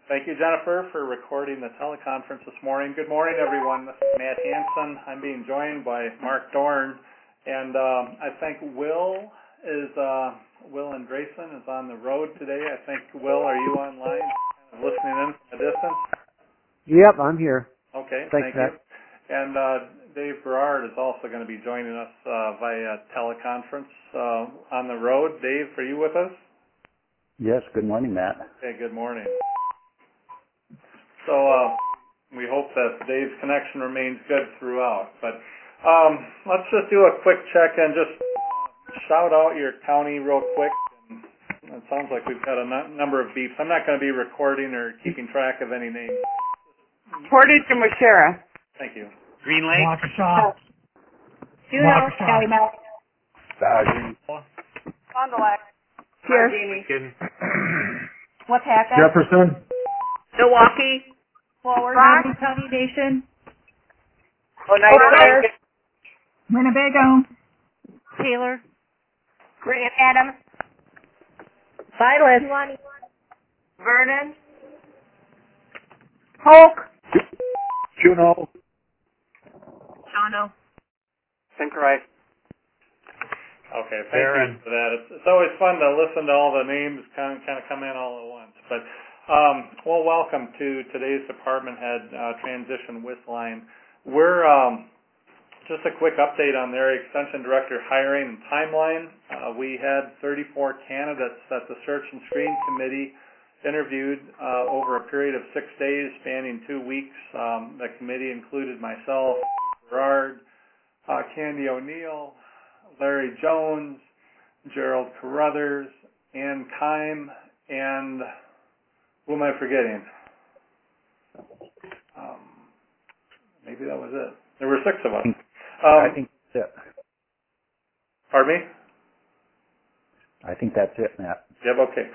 Thank you, Jennifer, for recording the teleconference this morning. Good morning, everyone. This is Matt Hansen. I'm being joined by Mark Dorn, and I think Will Andresen is on the road today. I think, Will, are you online, listening in from a distance? Yep, I'm here. Okay, thank you. And Dave Berard is also going to be joining us via teleconference on the road. Dave, are you with us? Yes, good morning, Matt. Okay, good morning. So we hope that Dave's connection remains good throughout. But let's just do a quick check and just shout out your county real quick. It sounds like we've got a number of beeps. I'm not going to be recording or keeping track of any names. Portage and Waushara. Thank you. Green Lake. Waukesha. Juneau. Waukesha. Calumet. Fond du Lac. Pierce. Lincoln. Waupaca. Jefferson. Milwaukee. Forward. County Nation. Oneida. Winnebago. Taylor. Grand Adams. Silas. Vernon. Polk. Juneau. Shawano. St. Croix. Okay, thank you for that. It's always fun to listen to all the names kind of come in all at once. But well, welcome to today's department head transition with line. We're just a quick update on the area extension director hiring and timeline. We had 34 candidates that the search and screen committee interviewed over a period of 6 days, spanning 2 weeks. The committee included myself, Berard, Candy O'Neill, Larry Jones, Gerald Carruthers, Ann Kime, and who am I forgetting? Maybe that was it. There were 6 of us. I think that's it. Pardon me? I think that's it, Matt. Yep. Okay.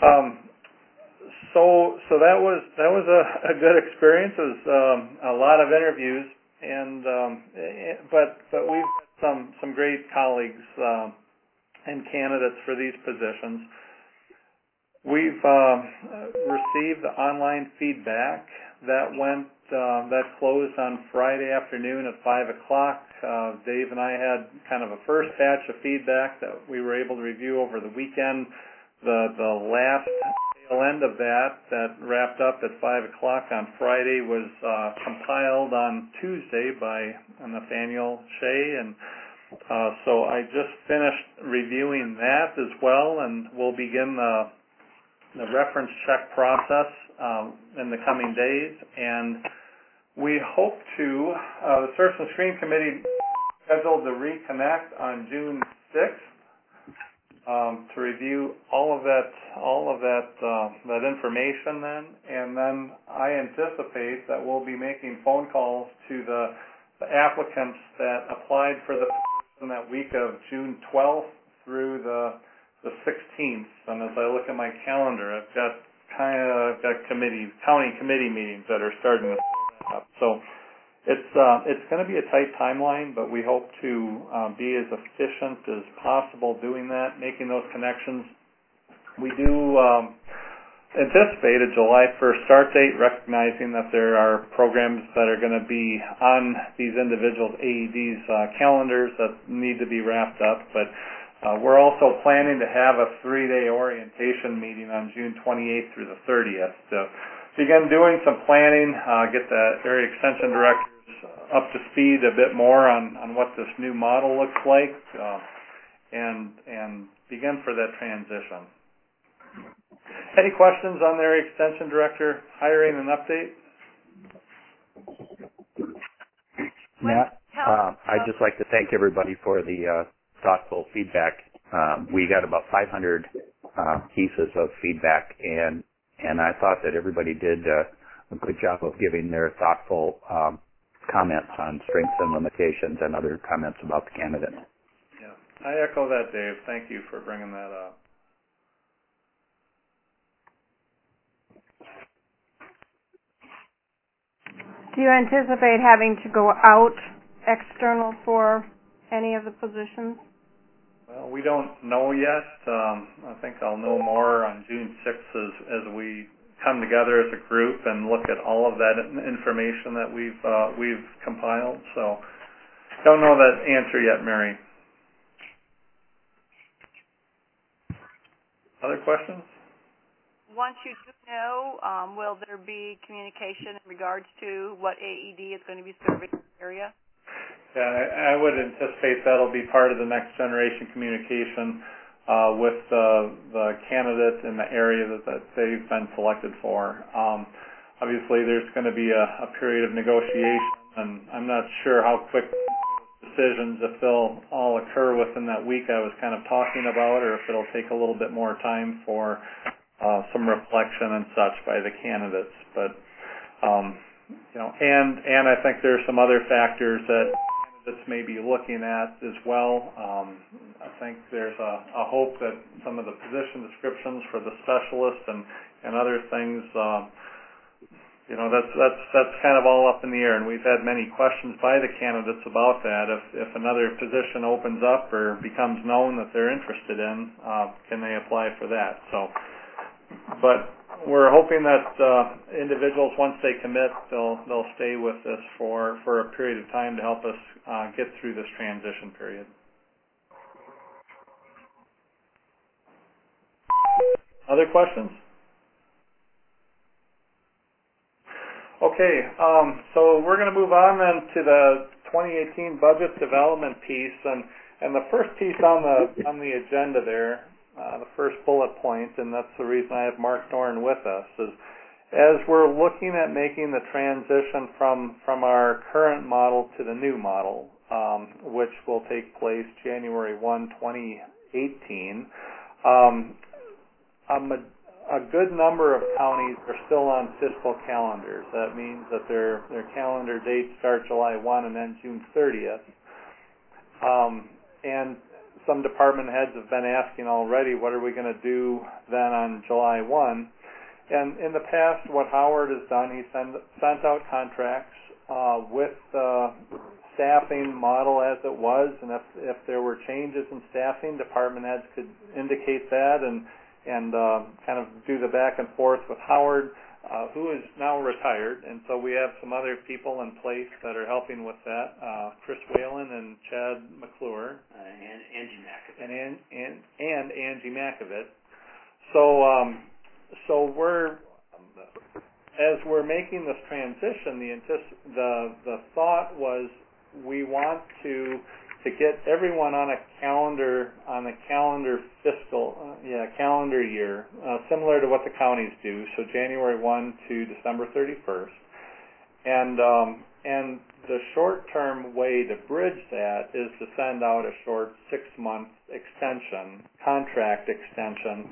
So that was a good experience. It was a lot of interviews, and but we've got some great colleagues and candidates for these positions. We've received the online feedback that closed on Friday afternoon at 5 o'clock. Dave and I had kind of a first batch of feedback that we were able to review over the weekend. The last tail end of that wrapped up at 5 o'clock on Friday was compiled on Tuesday by Nathaniel Shea, and so I just finished reviewing that as well, and we'll begin the reference check process in the coming days. And we hope to, the Search and Screen Committee scheduled to reconnect on June 6th to review all of that information then. And then I anticipate that we'll be making phone calls to the applicants that applied for the position that week of June 12th through the 16th. And as I look at my calendar, I've got county committee meetings that are starting to set up. So it's going to be a tight timeline, but we hope to be as efficient as possible doing that, making those connections. We do anticipate a July 1st start date, recognizing that there are programs that are going to be on these individuals' AEDs calendars that need to be wrapped up. But we're also planning to have a 3-day orientation meeting on June 28th through the 30th to begin doing some planning, get the area extension directors up to speed a bit more on what this new model looks like, and begin for that transition. Any questions on the area extension director hiring and update? Matt, I'd just like to thank everybody for the thoughtful feedback. We got about 500 pieces of feedback, and I thought that everybody did a good job of giving their thoughtful comments on strengths and limitations and other comments about the candidate. Yeah, I echo that, Dave. Thank you for bringing that up. Do you anticipate having to go out external for any of the positions? Well, we don't know yet. I think I'll know more on June 6th as we come together as a group and look at all of that information that we've compiled. So, don't know that answer yet, Mary. Other questions? Once you do know, will there be communication in regards to what AED is going to be serving in the area? Yeah, I would anticipate that'll be part of the next generation communication with the candidate in the area that they've been selected for. Obviously, there's going to be a period of negotiation, and I'm not sure how quick decisions, if they'll all occur within that week I was kind of talking about, or if it'll take a little bit more time for some reflection and such by the candidates. But and I think there's some other factors that candidates may be looking at as well. I think there's a hope that some of the position descriptions for the specialists and other things, that's kind of all up in the air, and we've had many questions by the candidates about that. If another position opens up or becomes known that they're interested in, can they apply for that? So, but we're hoping that individuals, once they commit, they'll stay with us for a period of time to help us get through this transition period. Other questions? Okay, so we're going to move on then to the 2018 budget development piece, and the first piece on the agenda there, the first bullet point, and that's the reason I have Mark Dorn with us, is as we're looking at making the transition from our current model to the new model, which will take place January 1, 2018, a good number of counties are still on fiscal calendars. That means that their calendar dates start July 1 and end June 30th. And some department heads have been asking already, what are we going to do then on July 1? And in the past, what Howard has done, he sent out contracts with the staffing model as it was, and if there were changes in staffing, department heads could indicate that and kind of do the back and forth with Howard, who is now retired, and so we have some other people in place that are helping with that. Chris Whalen and Chad McClure. And Angie Makovit. And Angie Makovit. So as we're making this transition, the thought was we want to get everyone on a calendar year, similar to what the counties do, so January 1 to December 31st. And the short-term way to bridge that is to send out a short 6-month contract extension,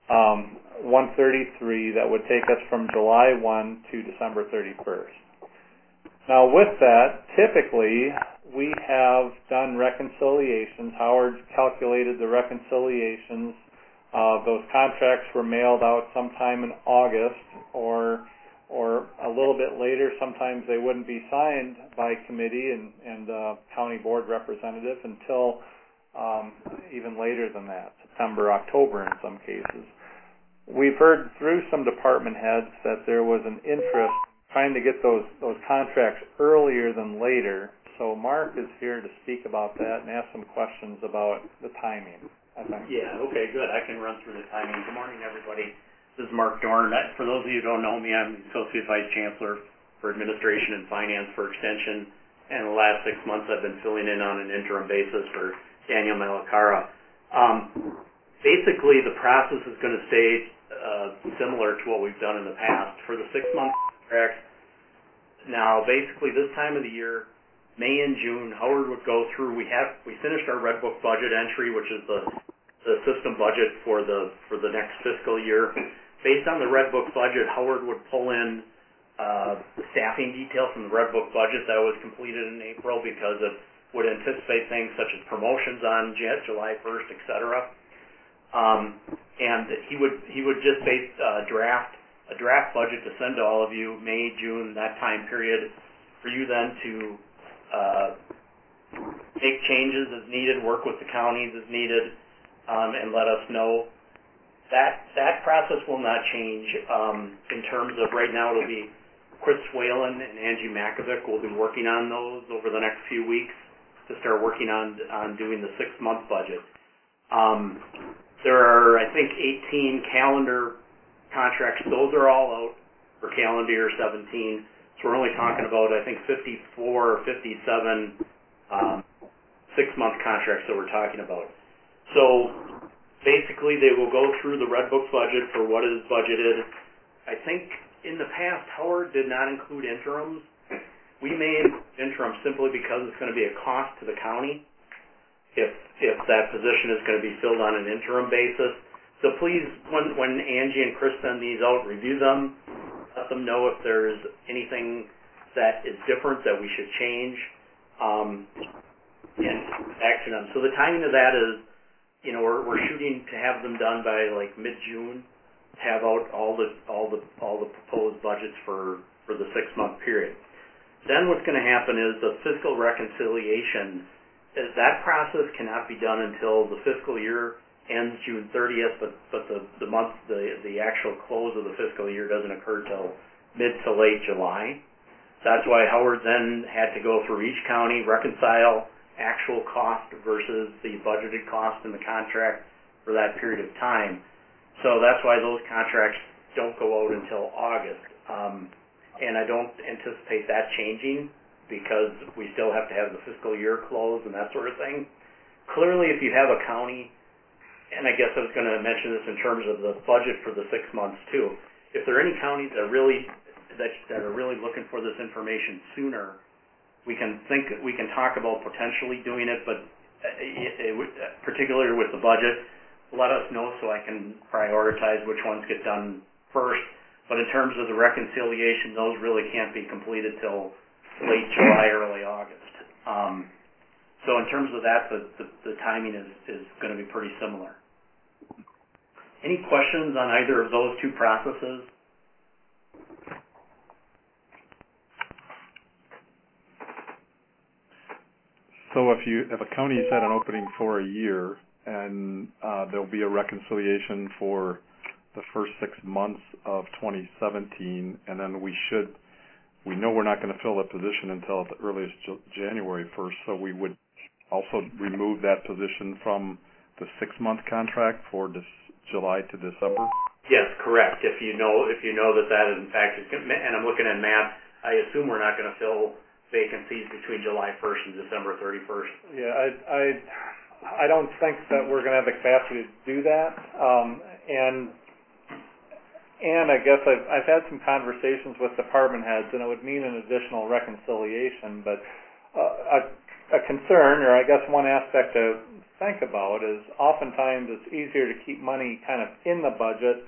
133, that would take us from July 1 to December 31st. Now with that, typically we have done reconciliations. Howard's calculated the reconciliations. Those contracts were mailed out sometime in August or a little bit later. Sometimes they wouldn't be signed by committee and county board representative until even later than that, September, October in some cases. We've heard through some department heads that there was an interest trying to get those contracts earlier than later. So Mark is here to speak about that and ask some questions about the timing, I think. Yeah, okay, good. I can run through the timing. Good morning, everybody. This is Mark Dorn. For those of you who don't know me, I'm the Associate Vice Chancellor for Administration and Finance for Extension, and the last 6 months I've been filling in on an interim basis for Daniel Malacara. Basically, the process is going to stay similar to what we've done in the past. For the 6-month contracts, now basically this time of the year, May and June, Howard would go through. We finished our Red Book budget entry, which is the system budget for the next fiscal year. Based on the Red Book budget, Howard would pull in the staffing details from the Red Book budget that was completed in April, because it would anticipate things such as promotions on July 1st, etc. And he would just base a draft budget to send to all of you, May, June, that time period, for you then to make changes as needed, work with the counties as needed, and let us know. That process will not change. In terms of right now, it'll be Chris Whalen and Angie Makovic will be working on those over the next few weeks to start working on doing the 6-month budget. There are, I think, 18 calendar contracts. Those are all out for calendar year 17. So we're only talking about, I think, 54 or 57 6-month contracts that we're talking about. So basically, they will go through the Red Book budget for what is budgeted. I think in the past, Howard did not include interims. We may include interims simply because it's going to be a cost to the county if that position is going to be filled on an interim basis. So please, when Angie and Chris send these out, review them. Let them know if there's anything that is different that we should change, and action them. So the timing of that is, we're shooting to have them done by like mid-June, have out all the proposed budgets for the 6-month period. Then what's going to happen is the fiscal reconciliation. That process cannot be done until the fiscal year ends June 30th, but the actual close of the fiscal year doesn't occur till mid to late July. That's why Howard then had to go through each county, reconcile actual cost versus the budgeted cost in the contract for that period of time. So that's why those contracts don't go out until August. And I don't anticipate that changing because we still have to have the fiscal year closed and that sort of thing. Clearly, if you have a county, and I guess I was going to mention this in terms of the budget for the 6 months too, if there are any counties that are really looking for this information sooner, we can talk about potentially doing it, but particularly with the budget, let us know so I can prioritize which ones get done first. But in terms of the reconciliation, those really can't be completed till late July, early August. So in terms of that, the timing is going to be pretty similar. Any questions on either of those two processes? So if a county's had an opening for a year and there'll be a reconciliation for the first 6 months of 2017, and then we know we're not going to fill the position until the earliest January 1st, so we would also remove that position from the 6-month contract for July to December? Yes, correct. If you know that is in fact, and I'm looking at Matt, I assume we're not going to fill vacancies between July 1st and December 31st. Yeah, I don't think that we're going to have the capacity to do that. And I guess I've had some conversations with department heads, and it would mean an additional reconciliation. But a concern, or I guess one aspect to think about, is oftentimes it's easier to keep money kind of in the budget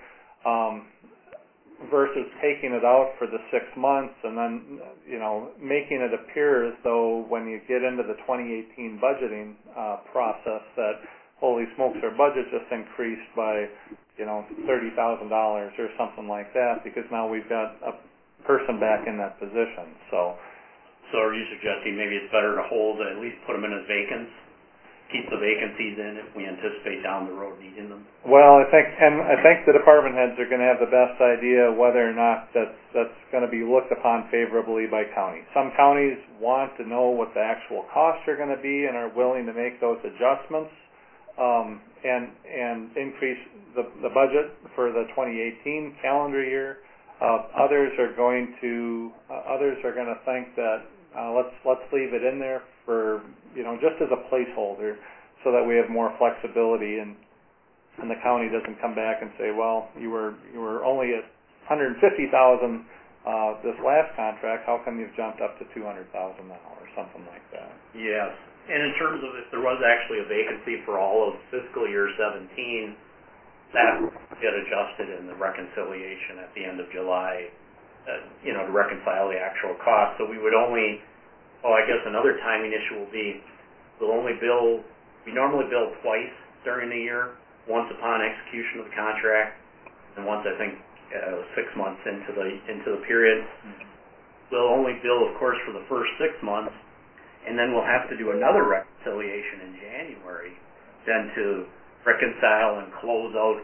versus taking it out for the 6 months and then making it appear as though when you get into the 2018 budgeting process that holy smokes, our budget just increased by $30,000 or something like that because now we've got a person back in that position. So are you suggesting maybe it's better to hold, at least put them in as vacants, keep the vacancies in if we anticipate down the road needing them? Well, I think the department heads are going to have the best idea whether or not that's going to be looked upon favorably by counties. Some counties want to know what the actual costs are going to be and are willing to make those adjustments and increase the budget for the 2018 calendar year. Others are going to think that let's leave it in there for just as a placeholder so that we have more flexibility and the county doesn't come back and say, well, you were only at $150,000 this last contract. How come you've jumped up to $200,000 now or something like that? Yes. And in terms of if there was actually a vacancy for all of fiscal year 17, that would get adjusted in the reconciliation at the end of July, to reconcile the actual cost. So we would only, I guess another timing issue will be we normally bill twice during the year, once upon execution of the contract and once I think 6 months into the period. We'll only bill, of course, for the first 6 months, and then we'll have to do another reconciliation in January then to reconcile and close out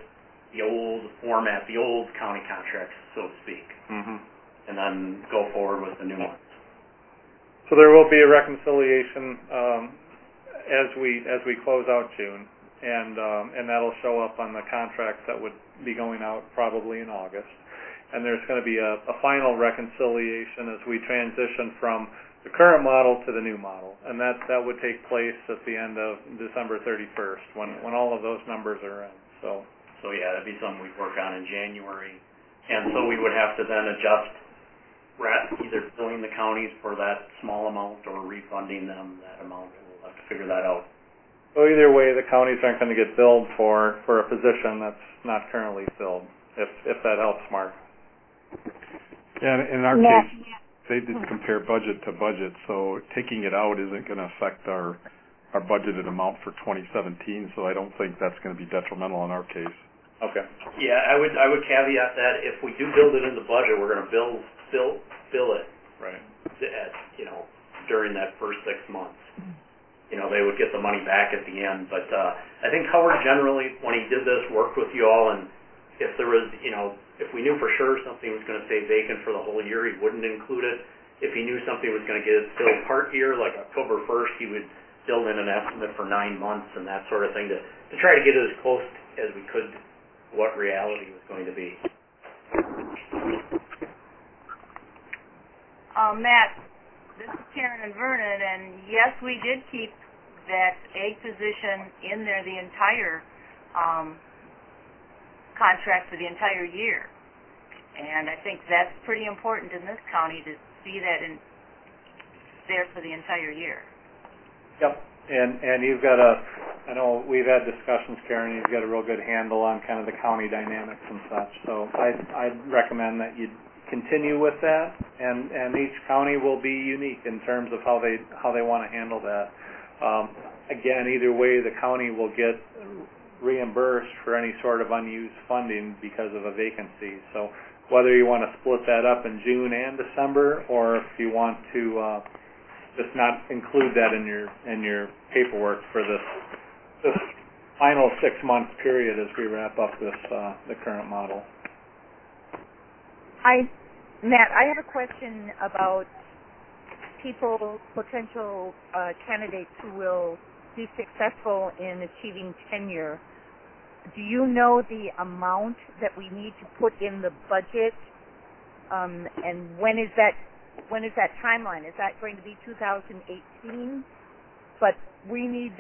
the old format, the old county contracts, so to speak, and then go forward with the new ones. So there will be a reconciliation as we close out June, and that'll show up on the contracts that would be going out probably in August. And there's going to be a final reconciliation as we transition from the current model to the new model, and that would take place at the end of December 31st when all of those numbers are in. So yeah, that'd be something we'd work on in January, and so we would have to then adjust, either billing the counties for that small amount or refunding them that amount. We'll have to figure that out. So either way, the counties aren't going to get billed for a position that's not currently filled, if that helps, Mark. Yeah, in our case, they did compare budget to budget, so taking it out isn't going to affect our budgeted amount for 2017, so I don't think that's going to be detrimental in our case. Okay. Yeah, I would caveat that if we do build it in the budget, we're going to bill it right at, during that first 6 months. They would get the money back at the end. But I think Howard generally, when he did this, worked with you all, and if there was, if we knew for sure something was going to stay vacant for the whole year, he wouldn't include it. If he knew something was going to get filled part year, like October 1st, he would build in an estimate for 9 months and that sort of thing to try to get it as close as we could to what reality was going to be. Matt, this is Karen and Vernon, and yes, we did keep that egg position in there the entire contract for the entire year. And I think that's pretty important in this county to see that there for the entire year. Yep. And you've got I know we've had discussions, Karen, you've got a real good handle on kind of the county dynamics and such. So I'd recommend that you continue with that, and each county will be unique in terms of how they want to handle that. Again, either way, the county will get reimbursed for any sort of unused funding because of a vacancy. So whether you want to split that up in June and December, or if you want to just not include that in your paperwork for this final 6-month period as we wrap up this the current model. Matt, I have a question about potential candidates who will be successful in achieving tenure. Do you know the amount that we need to put in the budget, and when is that timeline? Is that going to be 2018? But we need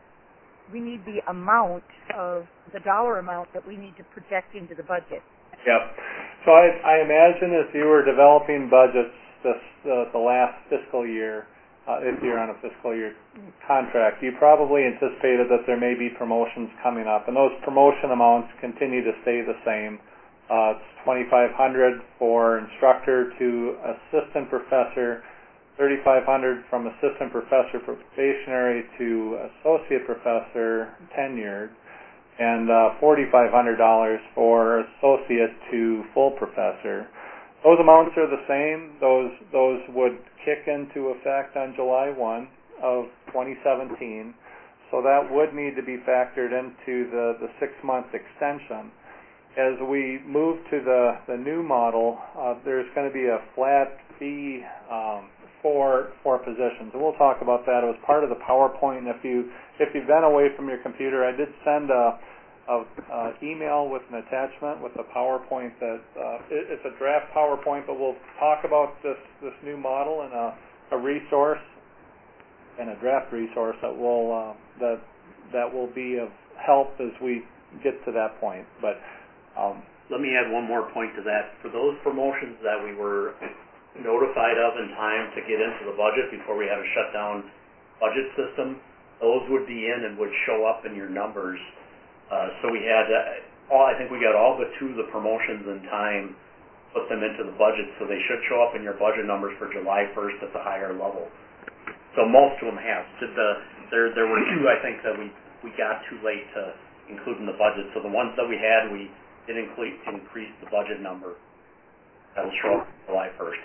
the amount of the dollar amount that we need to project into the budget. Yep. So I imagine if you were developing budgets the last fiscal year, if you're on a fiscal year contract, you probably anticipated that there may be promotions coming up, and those promotion amounts continue to stay the same. It's $2,500 for instructor to assistant professor, $3,500 from assistant professor probationary to associate professor tenured, and $4,500 for associate to full professor. Those amounts are the same. Those would kick into effect on July 1 of 2017. So that would need to be factored into the 6-month extension. As we move to the new model, there's going to be a flat fee for positions, and we'll talk about that. It was part of the PowerPoint. If you've been away from your computer, I did send a email with an attachment with a PowerPoint that it's a draft PowerPoint, but we'll talk about this new model and a resource and a draft resource that will be of help as we get to that point. But let me add one more point to that. For those promotions that we were notified of in time to get into the budget before we had a shutdown budget system, those would be in and would show up in your numbers. So we had I think we got all but 2 of the promotions in time, put them into the budget, so they should show up in your budget numbers for July 1st at the higher level. So most of them have. There were 2 I think that we got too late to include in the budget. So the ones that we had, we did increase the budget number. That'll show up July 1st.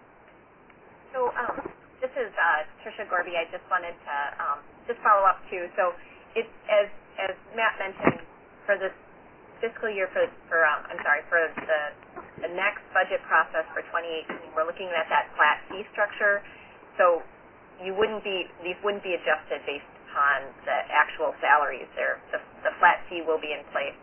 So this is Tricia Gorby. I just wanted to just follow up too. So it's as Matt mentioned, for this fiscal year for the next budget process for 2018, we're looking at that flat fee structure. So these wouldn't be adjusted based upon the actual salaries. The flat fee will be in place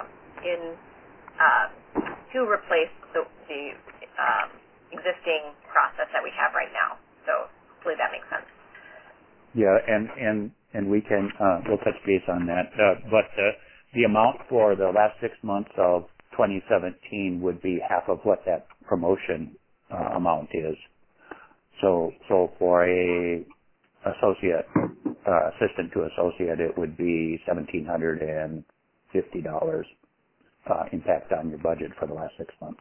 to replace the existing process that we have right now. So hopefully that makes sense. Yeah, and we can we'll touch base on that. But the amount for the last 6 months of 2017 would be half of what that promotion amount is. So for a assistant to associate, it would be $1,750 impact on your budget for the last 6 months.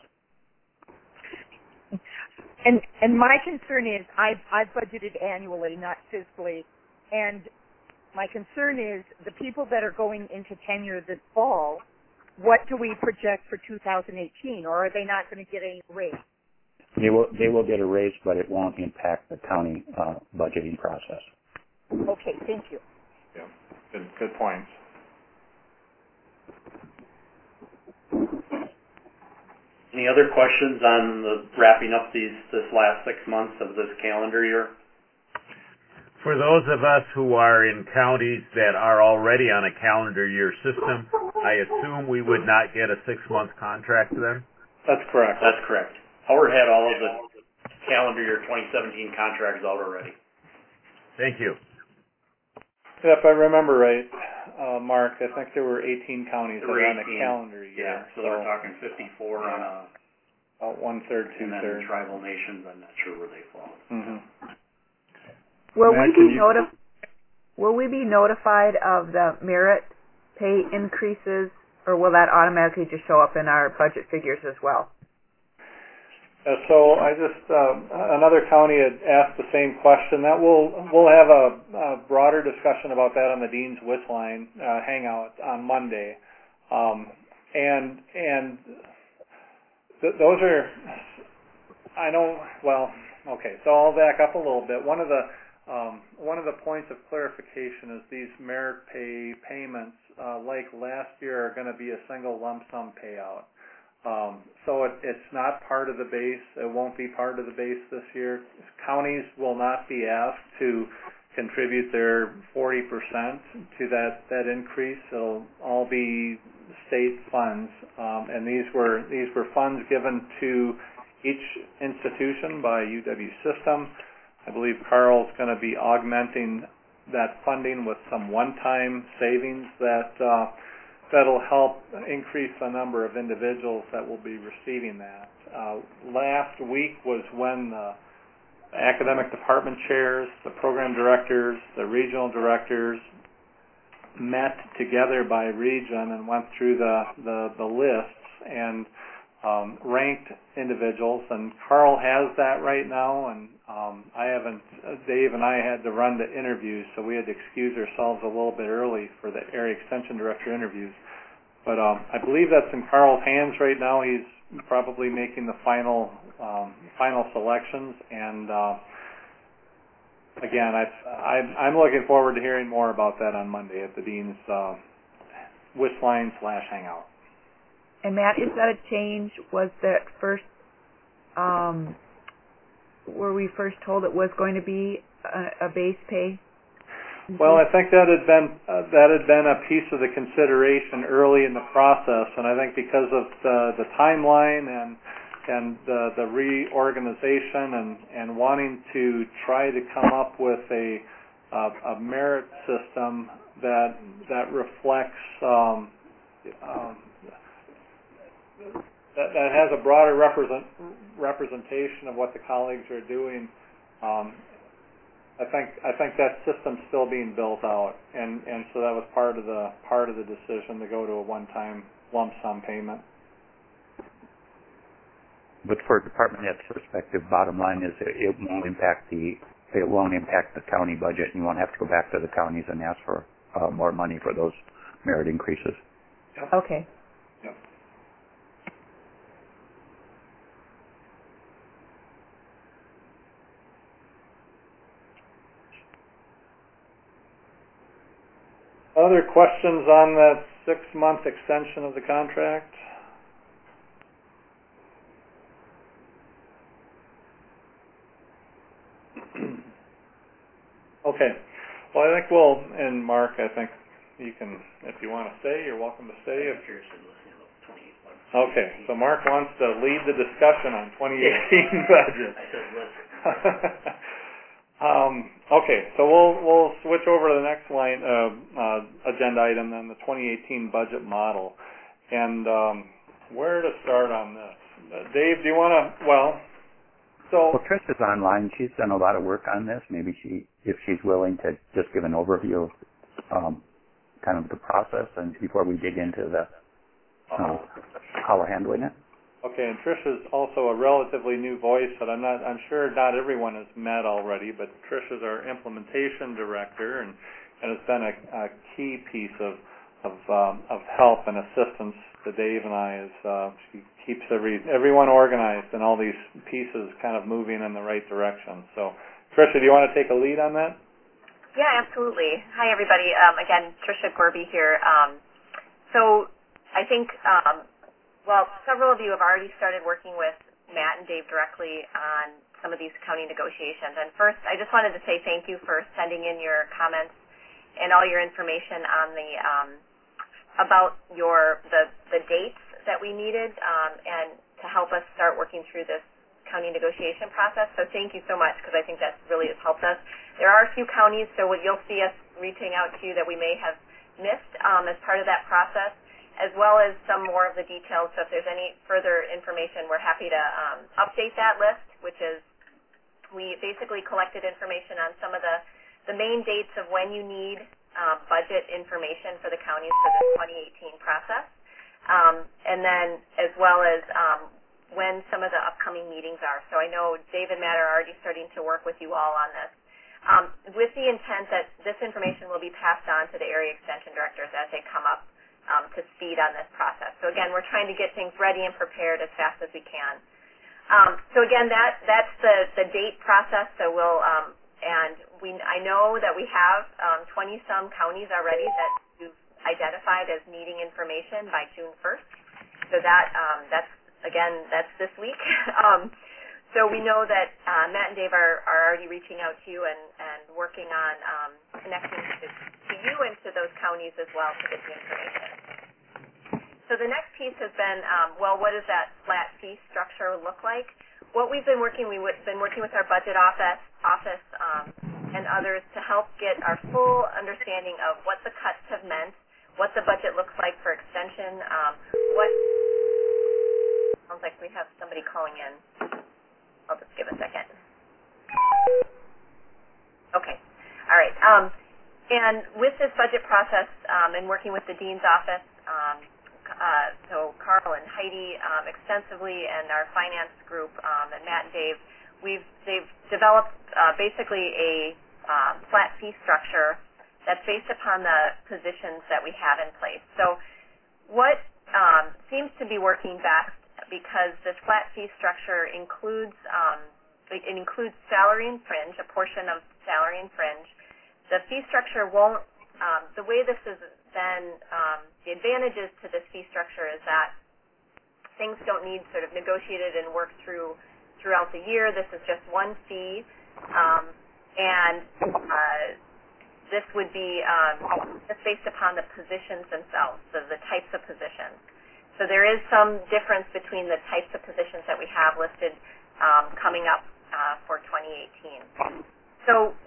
And my concern is I've budgeted annually, not fiscally, and my concern is the people that are going into tenure this fall, what do we project for 2018, or are they not going to get any raise? They will get a raise, but it won't impact the county budgeting process. Okay, thank you. Yeah, good points. Any other questions on the wrapping up this last 6 months of this calendar year? For those of us who are in counties that are already on a calendar year system, I assume we would not get a 6-month contract then? That's correct. That's correct. Howard had all of the calendar year 2017 contracts out already. Thank you. If I remember right, Mark, I think there were 18 counties that were on a calendar year. Yeah, so we're talking 54 on about 1/3, 2/3. And then tribal nations, I'm not sure where they fall. Mm-hmm. Will we be notified of the merit pay increases, or will that automatically just show up in our budget figures as well? So I just another county had asked the same question. That we'll have a broader discussion about that on the Dean's Wish Line hangout on Monday, and those are okay. So I'll back up a little bit. One of the points of clarification is these merit pay payments, like last year, are going to be a single lump sum payout. So it's not part of the base. It won't be part of the base this year. Counties will not be asked to contribute their 40% to that increase. It'll all be state funds, and these were funds given to each institution by UW System. I believe Carl's going to be augmenting that funding with some one-time savings that'll help increase the number of individuals that will be receiving that. Last week was when the academic department chairs, the program directors, the regional directors met together by region and went through the lists and ranked individuals. And Carl has that right now, and Dave and I had to run the interviews, so we had to excuse ourselves a little bit early for the area extension director interviews. But I believe that's in Carl's hands right now. He's probably making the final selections, and again, I'm looking forward to hearing more about that on Monday at the Dean's Wish Line /hangout. And Matt, is that a change? Was that first? Were we first told it was going to be a base pay? Well, I think that had been a piece of the consideration early in the process, and I think because of the timeline and the reorganization and wanting to try to come up with a merit system that reflects that has a broader representation of what the colleagues are doing. I think that system's still being built out, and so that was part of the decision to go to a one-time lump sum payment. But for department head's perspective, bottom line is it won't impact the county budget, and you won't have to go back to the counties and ask for more money for those merit increases. Yep. Okay. Yep. Other questions on 6-month extension of the contract. Okay. Well, I think and Mark, I think you can, if you want to stay, you're welcome to stay. I'm curious to listen to 28 months. Okay, so Mark wants to lead the discussion on 2018 budget. I said let's. Okay, so we'll switch over to the next line agenda item, then the 2018 budget model, and where to start on this? Dave, do you want to? Well, Trish is online. She's done a lot of work on this. Maybe if she's willing to just give an overview of kind of the process, and before we dig into the how we're handling it. Okay, and Trish is also a relatively new voice that I'm sure not everyone has met already, but Trish is our implementation director and has been a key piece of help and assistance to Dave and I as she keeps everyone organized and all these pieces kind of moving in the right direction. So, Tricia, do you want to take a lead on that? Yeah, absolutely. Hi, everybody. Again, Tricia Gorby here. So I think, several of you have already started working with Matt and Dave directly on some of these county negotiations. And first, I just wanted to say thank you for sending in your comments and all your information on the about the dates that we needed and to help us start working through this county negotiation process. So thank you so much, because I think that really has helped us. There are a few counties, so you'll see us reaching out to you that we may have missed as part of that process, as well as some more of the details. So if there's any further information, we're happy to update that list, which is we basically collected information on some of the main dates of when you need budget information for the counties for the 2018 process, and then as well as when some of the upcoming meetings are. So I know Dave and Matt are already starting to work with you all on this, with the intent that this information will be passed on to the area extension directors as they come up to speed on this process. So again, we're trying to get things ready and prepared as fast as we can. So again, that's the date process. So we'll I know that we have 20-some counties already that you've identified as needing information by June 1st. So that's this week. So we know that Matt and Dave are already reaching out to you and working on connecting to you and to those counties as well to get the information. So the next piece has been, what does that flat fee structure look like? What we've been working with our budget office and others to help get our full understanding of what the cuts have meant, what the budget looks like for extension, sounds like we have somebody calling in. I'll just give a second. Okay. All right. And with this budget process and working with the Dean's office, so Carl and Heidi extensively, and our finance group, and Matt and Dave, they've developed basically a flat fee structure that's based upon the positions that we have in place. So what seems to be working best, because this flat fee structure includes salary and fringe, a portion of salary and fringe. The fee structure won't, the way this is then, the advantages to this fee structure is that things don't need sort of negotiated and worked throughout the year. This is just one fee, and this would be just based upon the positions themselves, so the types of positions. So there is some difference between the types of positions that we have listed coming up for 2018. So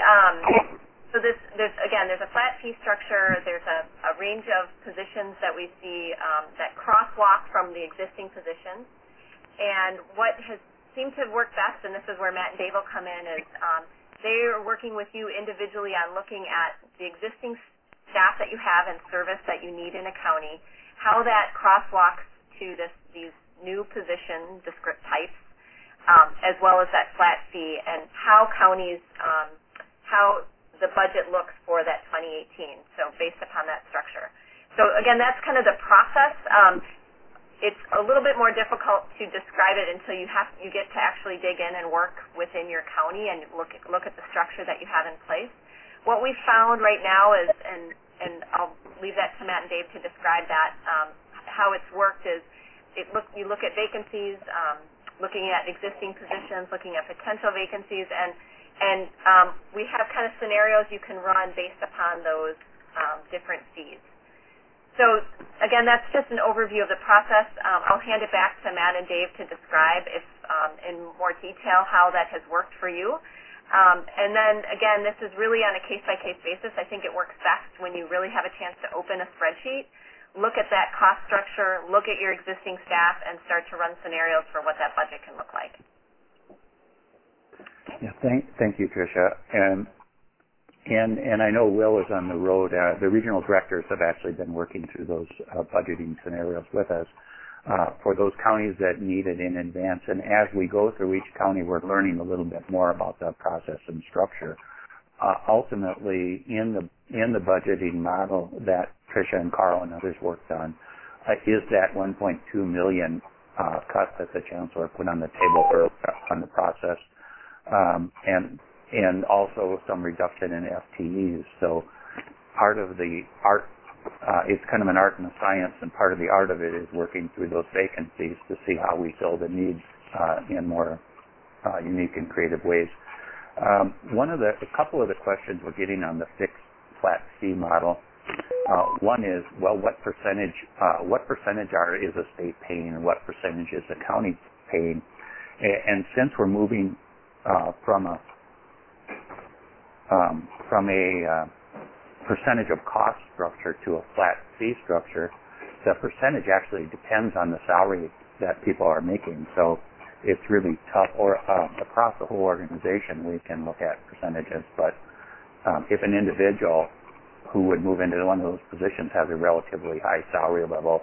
there's a flat fee structure. There's a range of positions that we see that crosswalk from the existing positions. And what has seemed to work best, and this is where Matt and Dave will come in, is they are working with you individually on looking at the existing staff that you have and service that you need in a county, how that crosswalks to these new position descript types, as well as that flat fee, and how counties, how the budget looks for that 2018, so based upon that structure. So again, that's kind of the process. It's a little bit more difficult to describe it until you get to actually dig in and work within your county and look at the structure that you have in place. What we've found right now is, and and I'll leave that to Matt and Dave to describe that. How it's worked is you look at vacancies, looking at existing positions, looking at potential vacancies, and we have kind of scenarios you can run based upon those different fees. So again, that's just an overview of the process. I'll hand it back to Matt and Dave to describe in more detail how that has worked for you. And then again, this is really on a case-by-case basis. I think it works best when you really have a chance to open a spreadsheet, look at that cost structure, look at your existing staff, and start to run scenarios for what that budget can look like. Okay. Yeah, thank you, Tricia. And I know Will is on the road. The regional directors have actually been working through those budgeting scenarios with us for those counties that need it in advance. And as we go through each county, we're learning a little bit more about the process and structure. Ultimately, in the budgeting model that Tricia and Carl and others worked on, is that $1.2 million cut that the chancellor put on the table on the process, and also some reduction in FTEs. So part of the art, it's kind of an art and a science, and part of the art of it is working through those vacancies to see how we fill the needs in more unique and creative ways. A couple of the questions we're getting on the fixed flat fee model. One is, well, what percentage is a state paying, and what percentage is the county paying? And since we're moving from a percentage of cost structure to a flat fee structure, the percentage actually depends on the salary that people are making. So it's really tough. Or across the whole organization, we can look at percentages. But if an individual who would move into one of those positions has a relatively high salary level,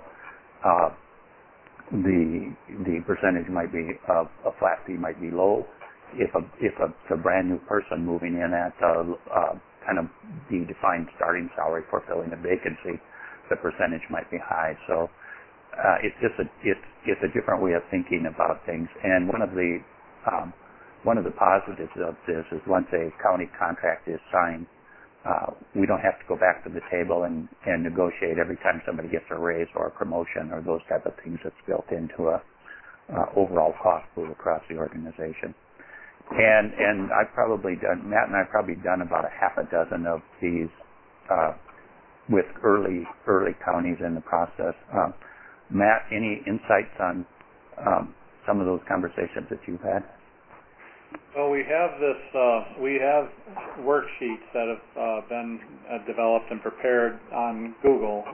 the percentage might be a flat fee might be low. If a brand new person moving in at kind of the defined starting salary for filling a vacancy, the percentage might be high. So it's just it's a different way of thinking about things. And one of the positives of this is once a county contract is signed, we don't have to go back to the table and negotiate every time somebody gets a raise or a promotion or those type of things. That's built into a overall cost pool across the organization. And Matt and I probably done about a half a dozen of these with early counties in the process. Matt, any insights on some of those conversations that you've had? Well, we have worksheets that have been developed and prepared on Google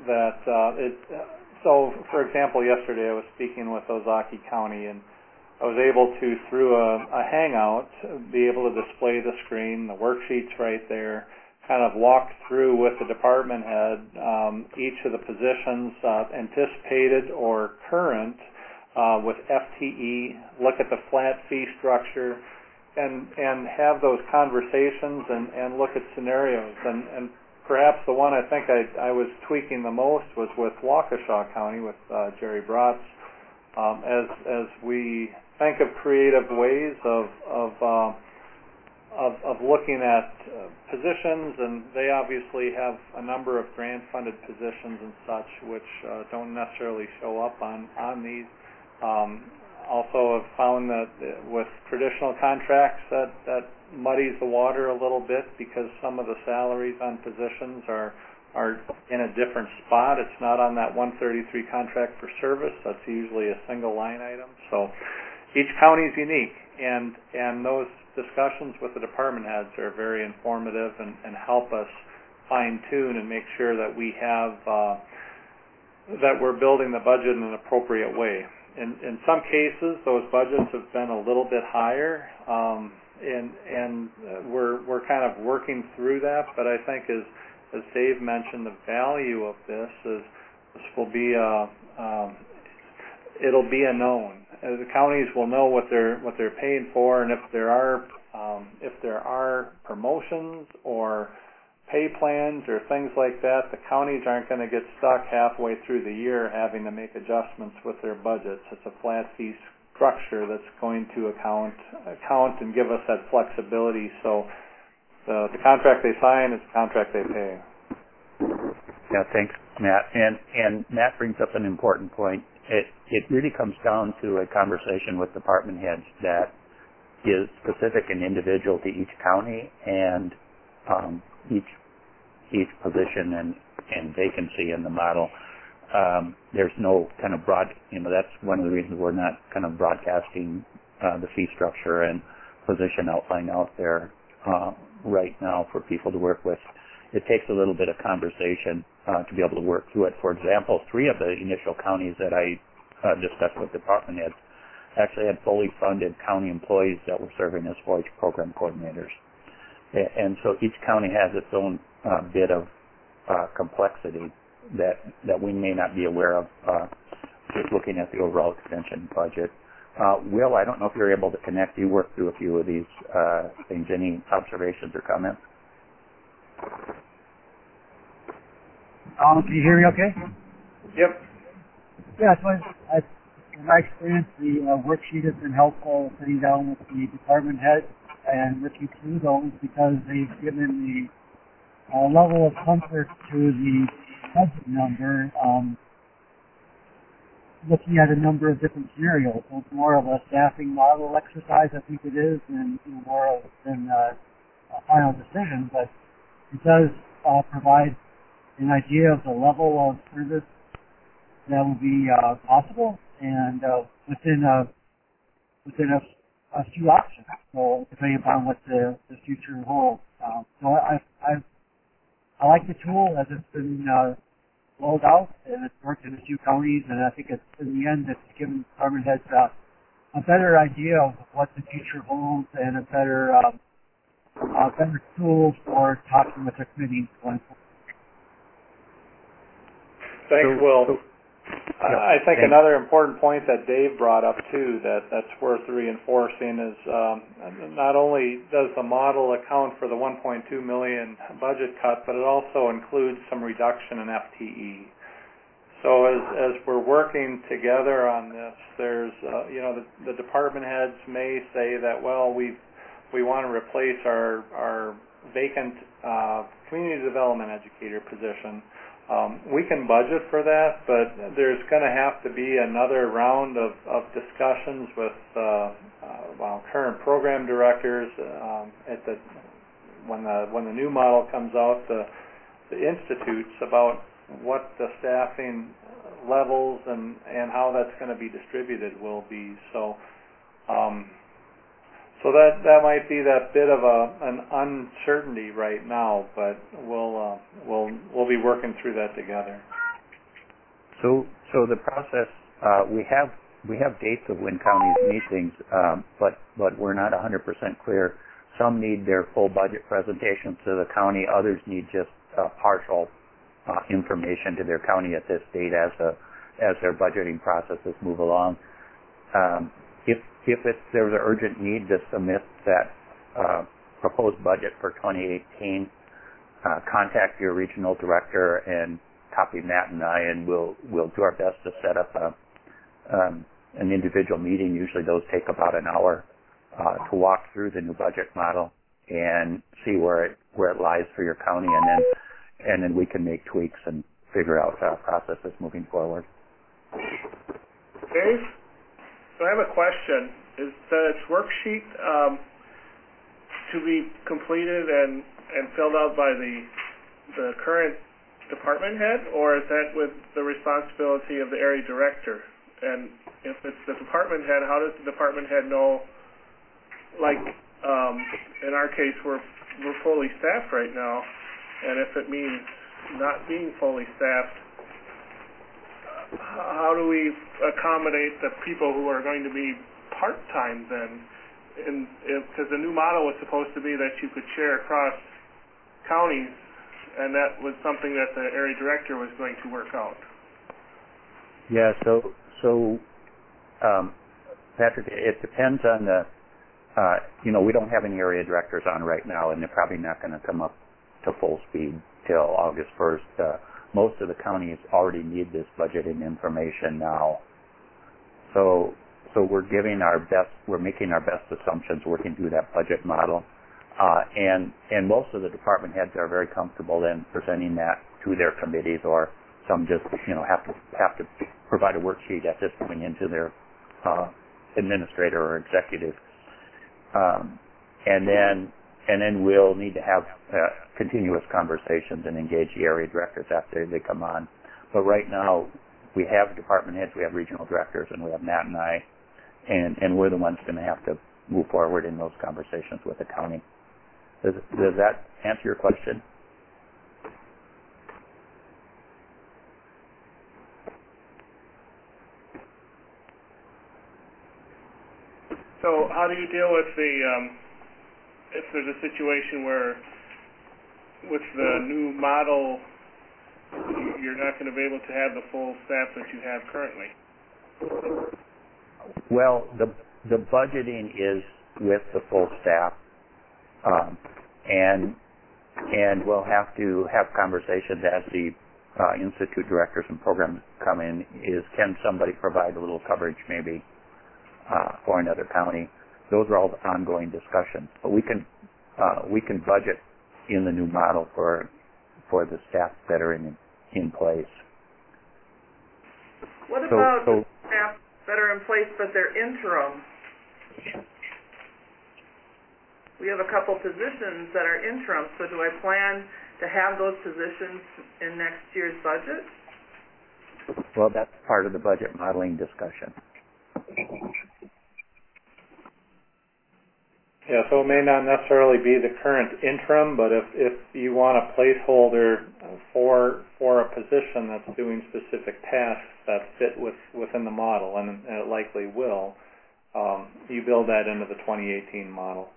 so for example, yesterday I was speaking with Ozaukee County, and I was able to, through a Hangout, be able to display the screen, the worksheets right there, kind of walk through with the department head each of the positions, anticipated or current, with FTE, look at the flat fee structure, and have those conversations and look at scenarios. And perhaps the one I think I was tweaking the most was with Waukesha County, with Jerry Bratz, as we think of creative ways of looking at positions, and they obviously have a number of grant-funded positions and such, which don't necessarily show up on these. Also have found that with traditional contracts that muddies the water a little bit because some of the salaries on positions are in a different spot. It's not on that 133 contract for service. That's usually a single line item. So each county is unique, and those discussions with the department heads are very informative and help us fine-tune and make sure that we have that we're building the budget in an appropriate way. In some cases, those budgets have been a little bit higher, and we're kind of working through that. But I think, as Dave mentioned, the value of this will be it'll be a known. The counties will know what they're paying for, and if there are promotions or pay plans or things like that, the counties aren't going to get stuck halfway through the year having to make adjustments with their budgets. It's a flat fee structure that's going to account and give us that flexibility. So the contract they sign is the contract they pay. Yeah, thanks, Matt. And Matt brings up an important point. It really comes down to a conversation with department heads that is specific and individual to each county and each position and vacancy in the model. There's no kind of broad, that's one of the reasons we're not kind of broadcasting the fee structure and position outline out there right now for people to work with. It takes a little bit of conversation to be able to work through it. For example, 3 of the initial counties that I discussed with department heads actually had fully funded county employees that were serving as 4-H program coordinators. And so each county has its own bit of complexity that we may not be aware of just looking at the overall extension budget. Will, I don't know if you're able to connect. You worked through a few of these things. Any observations or comments? Can you hear me okay? Yep. Yeah, so in my experience, the worksheet has been helpful sitting down with the department head and working through those because they've given the level of comfort to the budget number, looking at a number of different scenarios. So it's more of a staffing model exercise, I think it is, and more than a final decision, but it does provide an idea of the level of service that would be possible and within a few options. So depending upon what the future holds. So I like the tool as it's been rolled out, and it's worked in a few counties, and I think it's in the end it's given department heads a better idea of what the future holds and a better tool for talking with their committees going forward. Thanks, Will. I think another important point that Dave brought up too that's worth reinforcing is not only does the model account for the $1.2 million budget cut, but it also includes some reduction in FTE. So as we're working together on this, there's the department heads may say that we want to replace our vacant community development educator position. We can budget for that, but there's going to have to be another round of discussions with current program directors when the new model comes out, the institutes about what the staffing levels and how that's going to be distributed will be. So that might be that bit of an uncertainty right now, but we'll be working through that together. So the process we have dates of when counties need things, but we're not 100% clear. Some need their full budget presentation to the county. Others need just partial information to their county at this date as their budgeting processes move along. If there's an urgent need to submit that proposed budget for 2018, contact your regional director and copy Matt and I, and we'll do our best to set up an individual meeting. Usually those take about an hour to walk through the new budget model and see where it lies for your county, and then we can make tweaks and figure out processes moving forward. Dave? So I have a question. Is this worksheet to be completed and filled out by the current department head, or is that with the responsibility of the area director? And if it's the department head, how does the department head know? Like in our case, we're fully staffed right now, and if it means not being fully staffed, how do we accommodate the people who are going to be part-time then? Because the new model was supposed to be that you could share across counties, and that was something that the area director was going to work out. Yeah, so Patrick, it depends on we don't have any area directors on right now, and they're probably not going to come up to full speed till August 1st. Most of the counties already need this budgeting information now. So we're making our best assumptions working through that budget model. And most of the department heads are very comfortable in presenting that to their committees, or some just have to provide a worksheet at this point into their administrator or executive, and then we'll need to have continuous conversations and engage the area directors after they come on. But right now, we have department heads, we have regional directors, and we have Matt and I, and we're the ones going to have to move forward in those conversations with the county. Does that answer your question? So how do you deal with if there's a situation where with the new model you're not going to be able to have the full staff that you have currently? Well, the budgeting is with the full staff, and we'll have to have conversations as the institute directors and programs come in. Can somebody provide a little coverage maybe for another county? Those are all ongoing discussions, but we can budget in the new model for the staff that are in place. What about the staff that are in place but they're interim? We have a couple positions that are interim, so do I plan to have those positions in next year's budget? Well, that's part of the budget modeling discussion. Yeah, so it may not necessarily be the current interim, but if you want a placeholder for a position that's doing specific tasks that fit within the model, and it likely will, you build that into the 2018 model.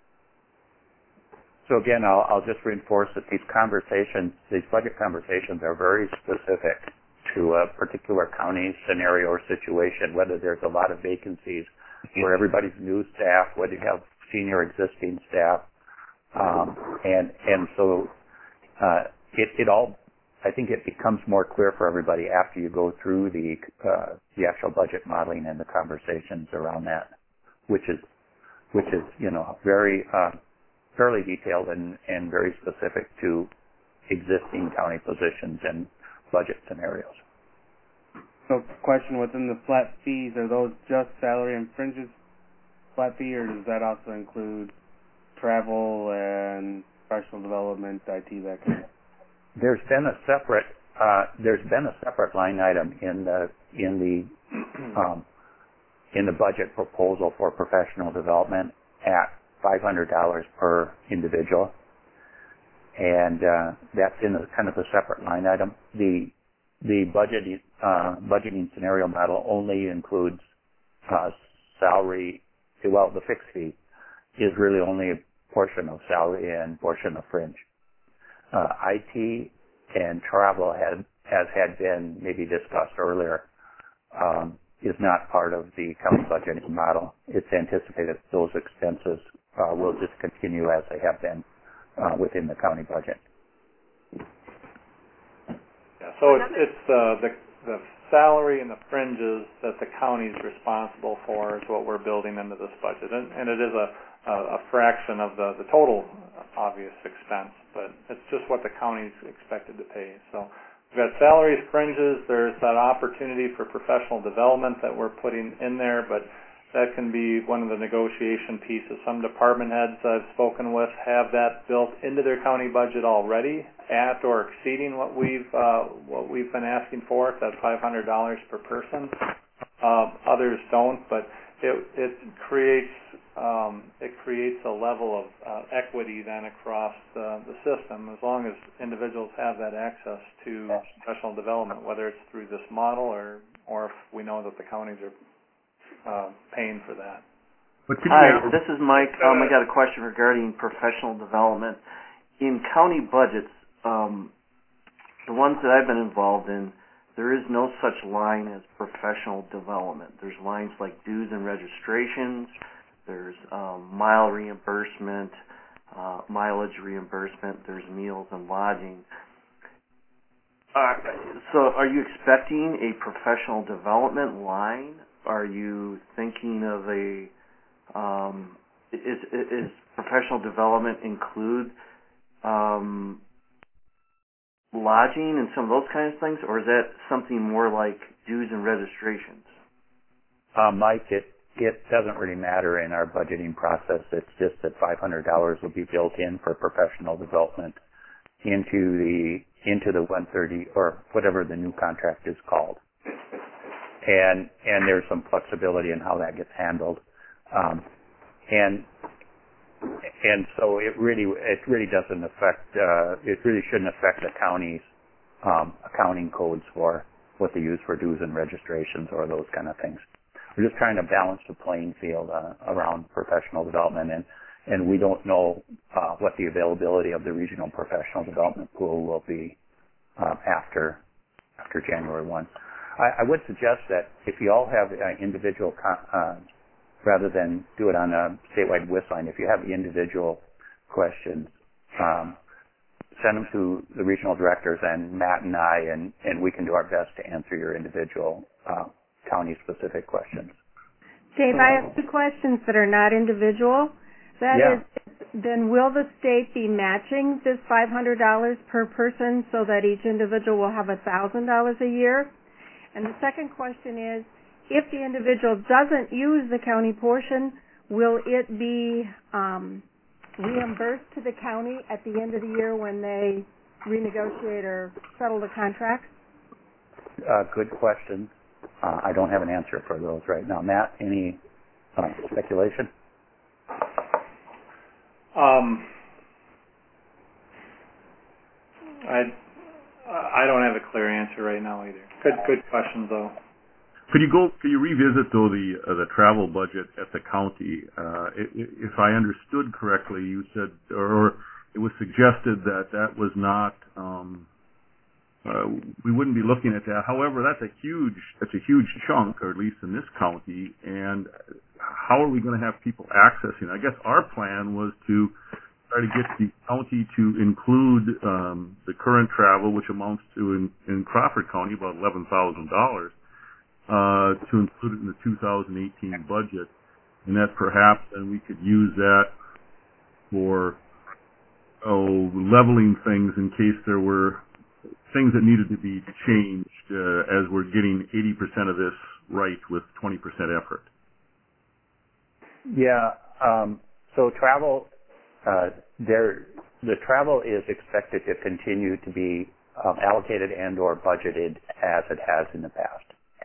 So again, I'll just reinforce that these budget conversations are very specific to a particular county scenario or situation, whether there's a lot of vacancies, where everybody's new staff, whether you have senior existing staff, and so it all, I think it becomes more clear for everybody after you go through the actual budget modeling and the conversations around that, which is very fairly detailed and very specific to existing county positions and budget scenarios. So, question, within the flat fees, are those just salary and fringes flat fee, or does that also include travel and professional development, IT, that kind of? There's been a separate line item in the budget proposal for professional development at $500 per individual, and that's in kind of a separate line item. The budgeting scenario model only includes salary. Well, the fixed fee is really only a portion of salary and portion of fringe. IT and travel, as had been maybe discussed earlier, is not part of the county budgeting model. It's anticipated those expenses will just continue as they have been within the county budget. Yeah, so it's the salary and the fringes that the county is responsible for is what we're building into this budget, and it is a fraction of the total obvious expense, but it's just what the county is expected to pay. So we've got salaries, fringes. There's that opportunity for professional development that we're putting in there, but that can be one of the negotiation pieces. Some department heads I've spoken with have that built into their county budget already, at or exceeding what we've been asking for, that $500 per person. Others don't, but it creates a level of equity then across the system, as long as individuals have that access to professional development, whether it's through this model or if we know that the counties are paying for that. Hi, this is Mike. I got a question regarding professional development. In county budgets, the ones that I've been involved in, there is no such line as professional development. There's lines like dues and registrations, there's mile reimbursement, mileage reimbursement, there's meals and lodging. So are you expecting a professional development line? Are you thinking of is professional development include lodging and some of those kinds of things, or is that something more like dues and registrations? Mike, it doesn't really matter in our budgeting process. It's just that $500 will be built in for professional development into the 130 or whatever the new contract is called. And there's some flexibility in how that gets handled. And so it really doesn't affect, it really shouldn't affect the county's accounting codes for what they use for dues and registrations or those kind of things. We're just trying to balance the playing field around professional development, and we don't know what the availability of the regional professional development pool will be after January 1. I would suggest that if you all have individual, rather than do it on a statewide WIS line, if you have individual questions, send them to the regional directors and Matt and I, and we can do our best to answer your individual county-specific questions. Dave, I have 2 questions that are not individual. That is, then will the state be matching this $500 per person so that each individual will have $1,000 a year? And the second question is, if the individual doesn't use the county portion, will it be reimbursed to the county at the end of the year when they renegotiate or settle the contract? Good question. I don't have an answer for those right now. Matt, any speculation? I don't have a clear answer right now either. Good question though. Could you revisit though the travel budget at the county? If I understood correctly, you said, or it was suggested that was not. We wouldn't be looking at that. However, that's a huge chunk, or at least in this county. And how are we going to have people accessing? I guess our plan was to try to get the county to include the current travel, which amounts to in Crawford County about $11,000, to include it in the 2018 budget, and that perhaps then we could use that for leveling things in case there were things that needed to be changed as we're getting 80% of this right with 20% effort. Yeah. So travel, the travel is expected to continue to be allocated and or budgeted as it has in the past.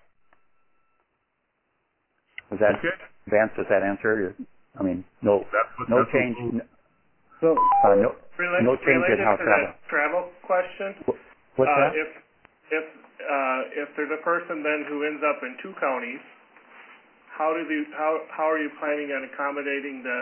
Was that okay? Vance, does that answer? I mean, no change. So no change in how travel question. What's that? If there's a person then who ends up in 2 counties, how are you planning on accommodating the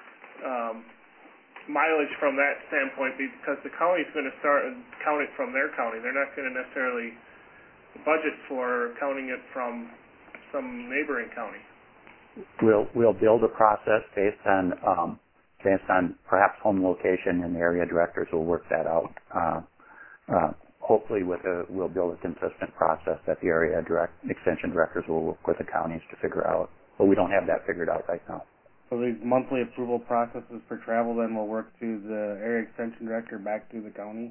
mileage from that standpoint? Because the county's going to start and count it from their county. They're not going to necessarily budget for counting it from some neighboring county. We'll build a process based on perhaps home location, and the area directors will work that out. Hopefully, we'll build a consistent process that the area extension directors will work with the counties to figure out. But we don't have that figured out right now. So these monthly approval processes for travel then will work to the area extension director back to the county?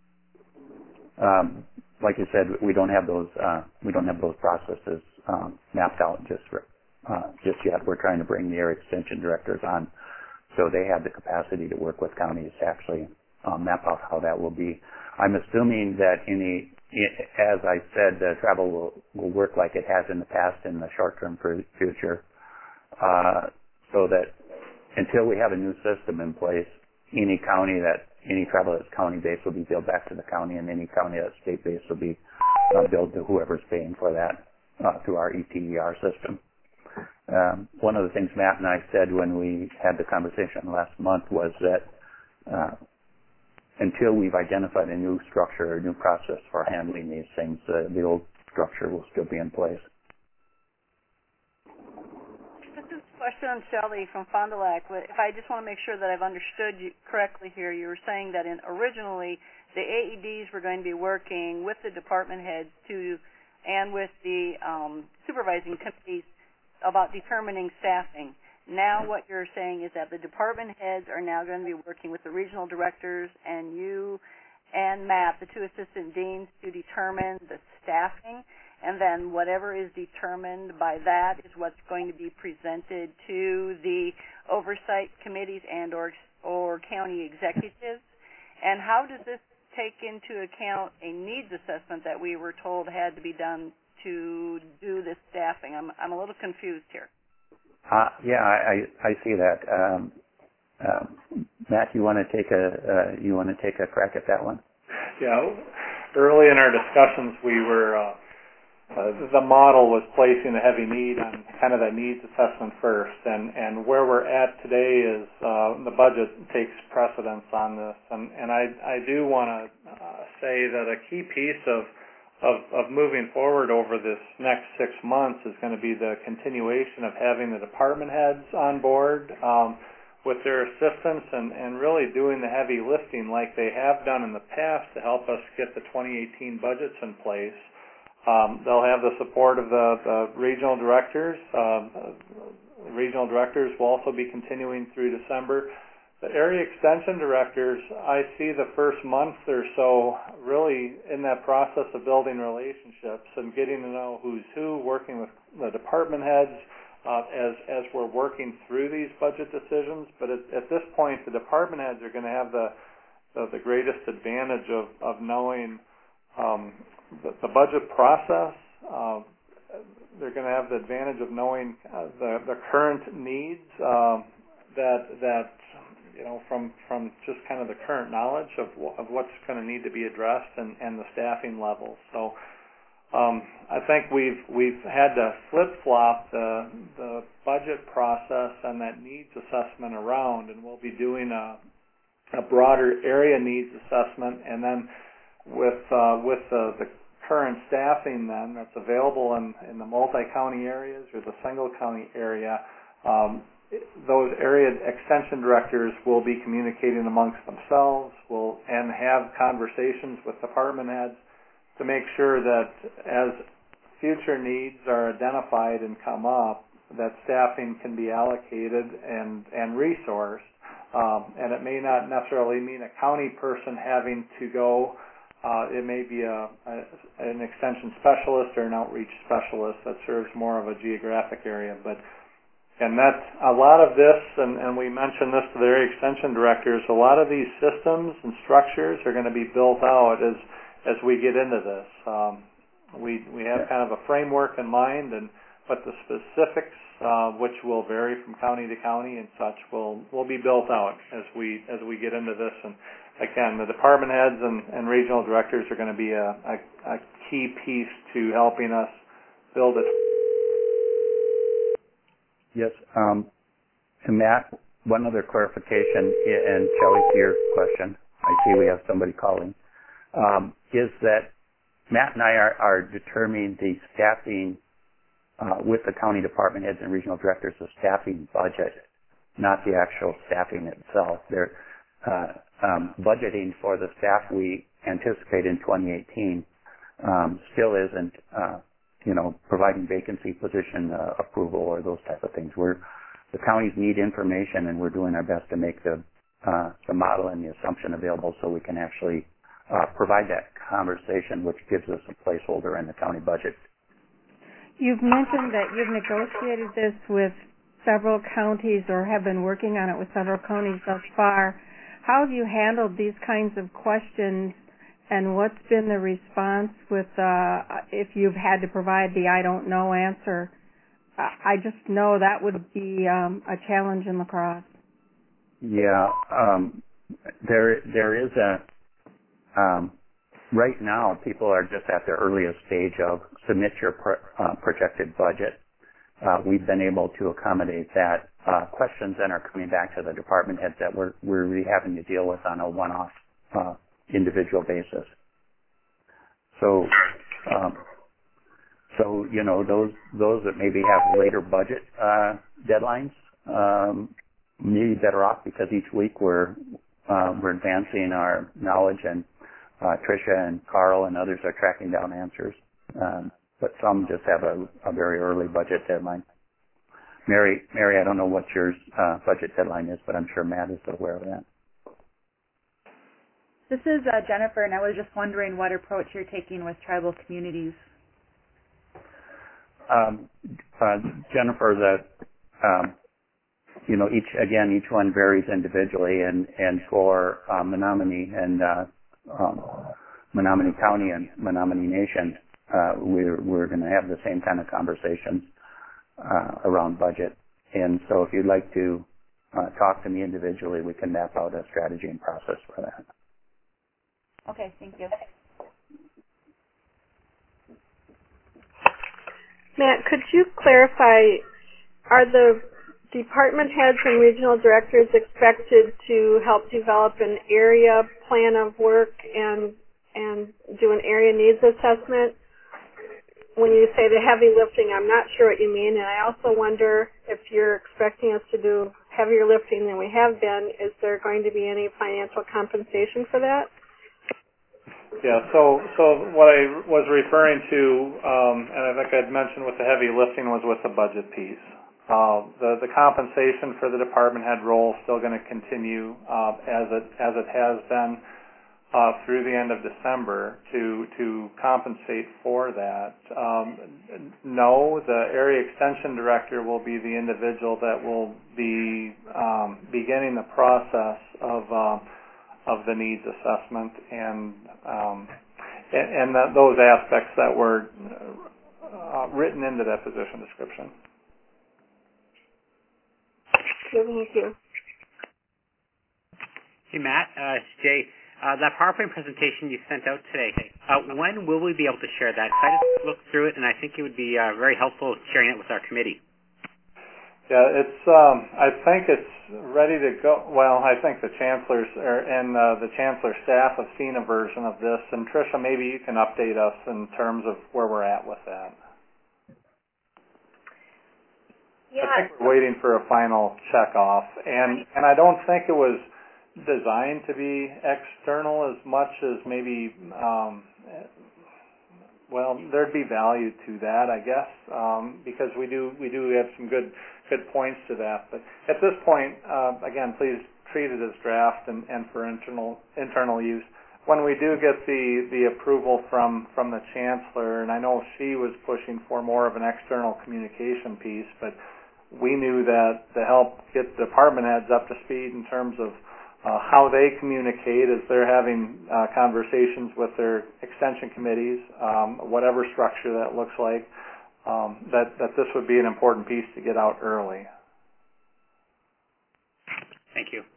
Like you said, we don't have those processes mapped out just yet. We're trying to bring the area extension directors on, so they have the capacity to work with counties to actually map out how that will be. I'm assuming that as I said, the travel will work like it has in the past in the short-term future, so that until we have a new system in place, any travel that's county-based will be billed back to the county, and any county that's state-based will be billed to whoever's paying for that through our ETER system. One of the things Matt and I said when we had the conversation last month was that until we've identified a new structure or a new process for handling these things, the old structure will still be in place. This is a question on Shelley from Fond du Lac. If I just want to make sure that I've understood you correctly here, you were saying that originally the AEDs were going to be working with the department heads and with the supervising committees about determining staffing. Now what you're saying is that the department heads are now going to be working with the regional directors and you and Matt, the two assistant deans, to determine the staffing, and then whatever is determined by that is what's going to be presented to the oversight committees and or county executives. And how does this take into account a needs assessment that we were told had to be done to do this staffing? I'm a little confused here. Yeah, I see that. Matt, you want to take a crack at that one? Yeah, early in our discussions, we were the model was placing a heavy need on kind of that needs assessment first, and where we're at today is the budget takes precedence on this, and I do want to say that a key piece of moving forward over this next 6 months is going to be the continuation of having the department heads on board with their assistance and really doing the heavy lifting like they have done in the past to help us get the 2018 budgets in place. They'll have the support of the regional directors. The regional directors will also be continuing through December. The area extension directors, I see the first month or so really in that process of building relationships and getting to know who's who, working with the department heads as we're working through these budget decisions. But at this point, the department heads are going to have the greatest advantage of knowing the budget process. They're going to have the advantage of knowing the current needs that from just kind of the current knowledge of what's going to need to be addressed and the staffing levels. So I think we've had to flip-flop the budget process and that needs assessment around, and we'll be doing a broader area needs assessment, and then with the current staffing then that's available in the multi-county areas or the single county area, those area extension directors will be communicating amongst themselves and have conversations with department heads to make sure that as future needs are identified and come up, that staffing can be allocated and resourced. And it may not necessarily mean a county person having to go. It may be an extension specialist or an outreach specialist that serves more of a geographic area. And that's a lot of this, and we mentioned this to the area extension directors, a lot of these systems and structures are going to be built out as we get into this. We have kind of a framework in mind, but the specifics, which will vary from county to county and such, will be built out as we get into this. And again, the department heads and regional directors are going to be a key piece to helping us build it. Yes. And Matt, one other clarification, and Shelley, to your question, I see we have somebody calling, is that Matt and I are determining the staffing with the county department heads and regional directors, the staffing budget, not the actual staffing itself. They're budgeting for the staff we anticipate in 2018 still isn't providing vacancy position approval or those type of things. The counties need information, and we're doing our best to make the model and the assumption available so we can actually provide that conversation, which gives us a placeholder in the county budget. You've mentioned that you've negotiated this with several counties or have been working on it with several counties thus far. How have you handled these kinds of questions, and what's been the response with if you've had to provide the I don't know answer? I just know that would be a challenge in La Crosse. Yeah, there is right now people are just at the earliest stage of submit your projected budget. We've been able to accommodate that. Questions then are coming back to the department heads that we're really having to deal with on a one-off individual basis. So those that maybe have later budget deadlines may be better off, because each week we're advancing our knowledge, and Tricia and Carl and others are tracking down answers. But some just have a very early budget deadline. Mary, I don't know what your budget deadline is, but I'm sure Matt is aware of that. This is Jennifer, and I was just wondering what approach you're taking with tribal communities. Jennifer, each one varies individually, and for Menominee and Menominee County and Menominee Nation, we're going to have the same kind of conversations around budget. And so if you'd like to talk to me individually, we can map out a strategy and process for that. Okay, thank you. Matt, could you clarify, are the department heads and regional directors expected to help develop an area plan of work and do an area needs assessment? When you say the heavy lifting, I'm not sure what you mean, and I also wonder if you're expecting us to do heavier lifting than we have been. Is there going to be any financial compensation for that? Yeah, so what I was referring to, and I think I'd mentioned with the heavy lifting, was with the budget piece. The compensation for the department head role is still going to continue as it has been through the end of December to compensate for that. No, the area extension director will be the individual that will be beginning the process of the needs assessment and those aspects that were written into that position description. Thank you. Hey, Matt. It's Jay. That PowerPoint presentation you sent out today, when will we be able to share that? I just looked through it, and I think it would be very helpful sharing it with our committee. Yeah, it's. I think it's ready to go. Well, I think the chancellors and the chancellor staff have seen a version of this. And Tricia, maybe you can update us in terms of where we're at with that. Yeah. I think we're waiting for a final check off, and I don't think it was designed to be external as much as maybe. Well, there'd be value to that, I guess, because we do have some good points to that. But at this point, again, please treat it as draft and for internal use. When we do get the approval from the chancellor, and I know she was pushing for more of an external communication piece, but we knew that to help get the department heads up to speed in terms of how they communicate as they're having conversations with their extension committees, whatever structure that looks like, that this would be an important piece to get out early. Thank you.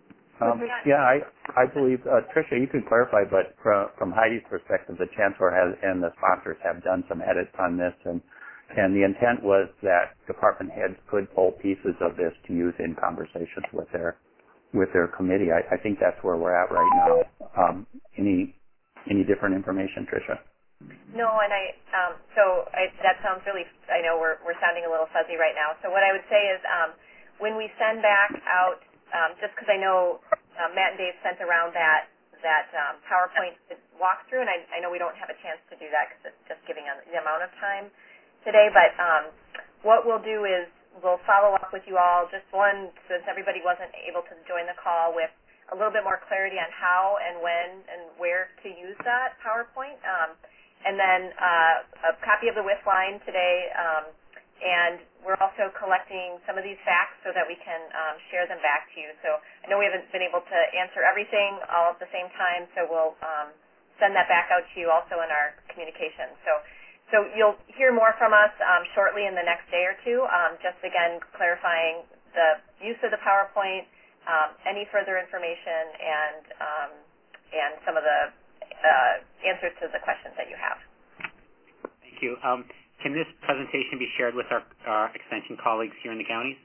I believe, Tricia, you can clarify, but from Heidi's perspective, the chancellor has and the sponsors have done some edits on this, and the intent was that department heads could pull pieces of this to use in conversations with their committee. I think that's where we're at right now. Any different information, Tricia? No, and that sounds really. I know we're sounding a little fuzzy right now. So what I would say is, when we send back out, just because I know Matt and Dave sent around that PowerPoint walkthrough, and I know we don't have a chance to do that because it's just giving the amount of time today. But what we'll do is we'll follow up with you all, just one, since everybody wasn't able to join the call, with a little bit more clarity on how and when and where to use that PowerPoint. And then a copy of the WIF line today. And we're also collecting some of these facts so that we can share them back to you. So I know we haven't been able to answer everything all at the same time, so we'll send that back out to you also in our communication. So you'll hear more from us shortly in the next day or two, just again clarifying the use of the PowerPoint, any further information, and some of the answers to the questions that you have. Thank you. Can this presentation be shared with our extension colleagues here in the counties?